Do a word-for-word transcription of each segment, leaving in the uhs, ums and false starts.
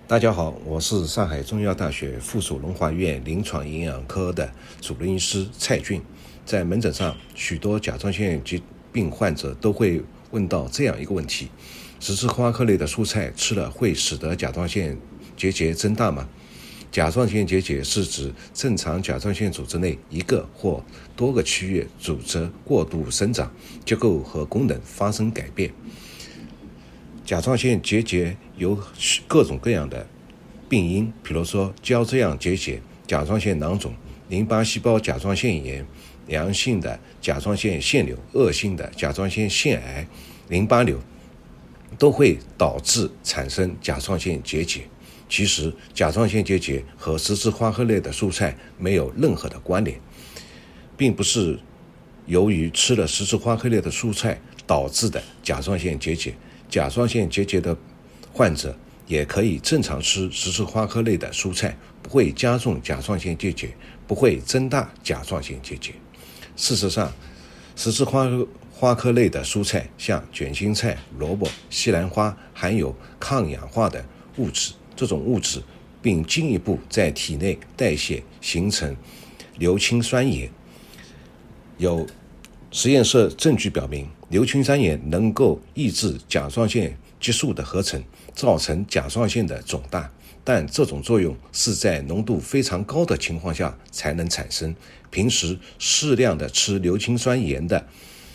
大家好，我是上海中医药大学附属龙华院临床营养科的主任医师蔡俊。在门诊上，许多甲状腺疾病患者都会问到这样一个问题：十字花科类的蔬菜吃了会使得甲状腺结节增大吗？甲状腺结节是指正常甲状腺组织内一个或多个区域组织过度生长，结构和功能发生改变。甲状腺结节有各种各样的病因，比如说胶质样结节、甲状腺囊肿、淋巴细胞甲状腺炎、良性的甲状腺腺瘤、恶性的甲状腺腺癌、淋巴瘤，都会导致产生甲状腺结节。其实甲状腺结节和十字花科类的蔬菜没有任何的关联，并不是由于吃了十字花科类的蔬菜导致的甲状腺结节。甲状腺结节的患者也可以正常吃十字花科类的蔬菜，不会加重甲状腺结节，不会增大甲状腺结节。事实上，十字花花科类的蔬菜像卷心菜、萝卜、西兰花含有抗氧化的物质，这种物质并进一步在体内代谢形成硫氰酸盐。有实验室证据表明，硫氰酸盐能够抑制甲状腺激素的合成，造成甲状腺的肿大，但这种作用是在浓度非常高的情况下才能产生。平时适量的吃硫氰酸盐的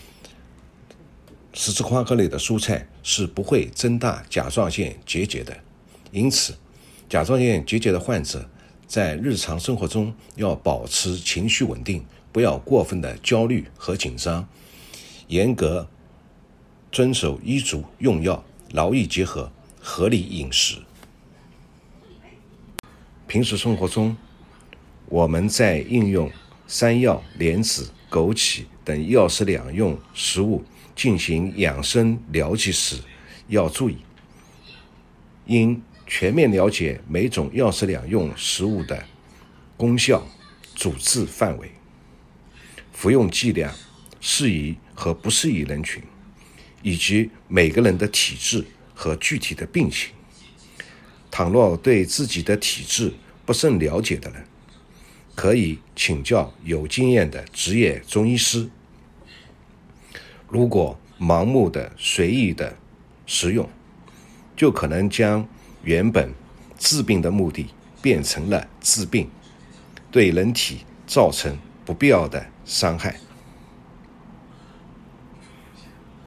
十字花科类的蔬菜是不会增大甲状腺结节的。因此，甲状腺结节的患者在日常生活中要保持情绪稳定，不要过分的焦虑和紧张，严格遵守医嘱用药，劳逸结合，合理饮食。平时生活中，我们在应用山药、莲子、枸杞等药食两用食物进行养生疗剂时，要注意应全面了解每种药食两用食物的功效、主治范围、服用剂量、适宜和不适宜人群，以及每个人的体质和具体的病情。倘若对自己的体质不甚了解的人，可以请教有经验的职业中医师。如果盲目的随意的食用，就可能将原本治病的目的变成了治病，对人体造成不必要的伤害。